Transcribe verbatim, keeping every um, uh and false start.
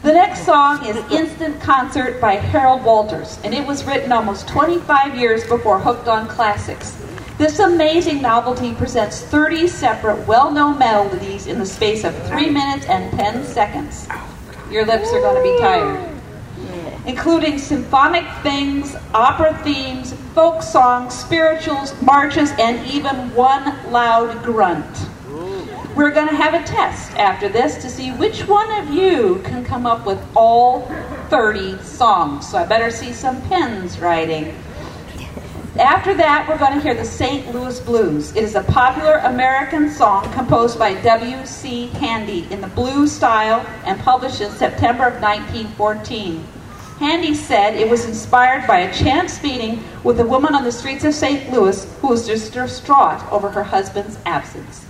The next song is Instant Concert by Harold Walters, and it was written almost twenty-five years before Hooked on Classics. This amazing novelty presents thirty separate, well-known melodies in the space of three minutes and ten seconds. Your lips are going to be tired. Including symphonic things, opera themes, folk songs, spirituals, marches, and even one loud grunt. We're going to have a test after this to see which one of you can come up with all thirty songs. So I better see some pens writing. After that, we're going to hear the Saint Louis Blues. It is a popular American song composed by W C Handy in the blues style and published in September of nineteen fourteen. Handy said it was inspired by a chance meeting with a woman on the streets of Saint Louis who was just distraught over her husband's absence.